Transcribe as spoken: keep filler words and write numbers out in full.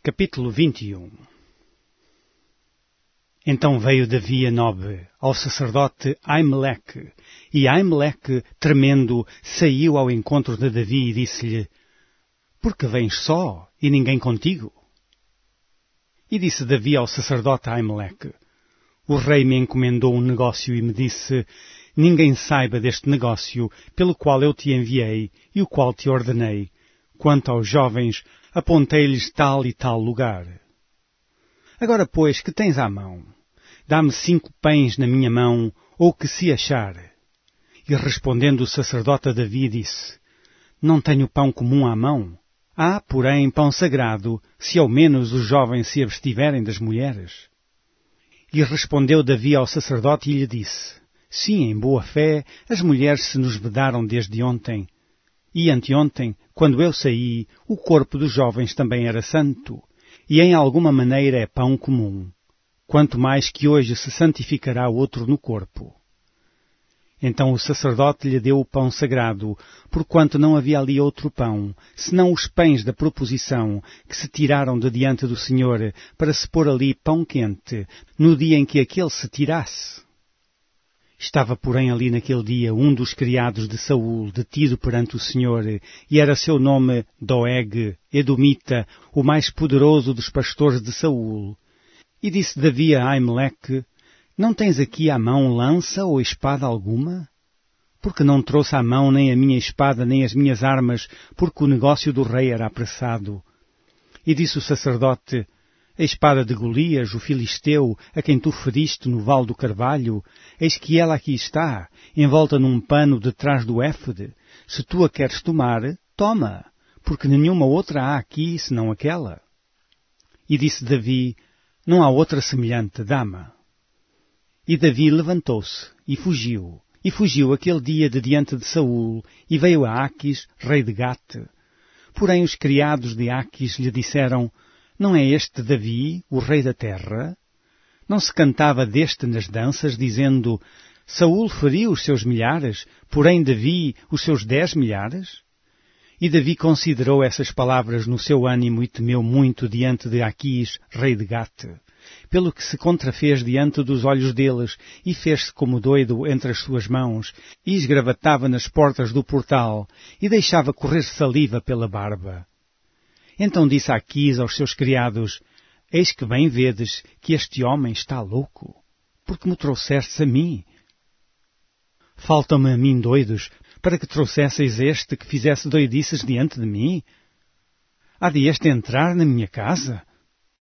Capítulo vinte e um. Então veio Davi a Nobe, ao sacerdote Aimeleque, e Aimeleque, tremendo, saiu ao encontro de Davi e disse-lhe: Por que vens só, e ninguém contigo? E disse Davi ao sacerdote Aimeleque: O rei me encomendou um negócio e me disse: Ninguém saiba deste negócio, pelo qual eu te enviei e o qual te ordenei. Quanto aos jovens, apontei-lhes tal e tal lugar. Agora, pois, que tens à mão? Dá-me cinco pães na minha mão, ou que se achar. E respondendo o sacerdote a Davi, disse: Não tenho pão comum à mão. Há, porém, pão sagrado, se ao menos os jovens se abstiverem das mulheres. E respondeu Davi ao sacerdote e lhe disse: Sim, em boa fé, as mulheres se nos vedaram desde ontem. E anteontem, quando eu saí, o corpo dos jovens também era santo, e em alguma maneira é pão comum, quanto mais que hoje se santificará outro no corpo. Então o sacerdote lhe deu o pão sagrado, porquanto não havia ali outro pão, senão os pães da proposição, que se tiraram de diante do Senhor, para se pôr ali pão quente, no dia em que aquele se tirasse. Estava, porém, ali naquele dia um dos criados de Saul, detido perante o Senhor, e era seu nome Doeg, Edomita, o mais poderoso dos pastores de Saul. E disse Davi a Aimeleque: Não tens aqui à mão lança ou espada alguma? Porque não trouxe à mão nem a minha espada nem as minhas armas, porque o negócio do rei era apressado. E disse o sacerdote: A espada de Golias, o filisteu, a quem tu feriste no vale do carvalho, eis que ela aqui está, envolta num pano detrás do éfode. Se tu a queres tomar, toma, porque nenhuma outra há aqui, senão aquela. E disse Davi: Não há outra semelhante, dama. E Davi levantou-se e fugiu, e fugiu aquele dia de diante de Saul, e veio a Aquis, rei de Gate. Porém os criados de Aquis lhe disseram: Não é este Davi, o rei da terra? Não se cantava deste nas danças, dizendo: Saul feriu os seus milhares, porém Davi os seus dez milhares? E Davi considerou essas palavras no seu ânimo e temeu muito diante de Aquis, rei de Gate, pelo que se contrafez diante dos olhos deles, e fez-se como doido entre as suas mãos, e esgravatava nas portas do portal, e deixava correr saliva pela barba. Então disse Aquis aos seus criados: Eis que bem vedes que este homem está louco, porque me trouxestes a mim. Faltam-me a mim doidos, para que trouxesseis este que fizesse doidices diante de mim? Há de este entrar na minha casa?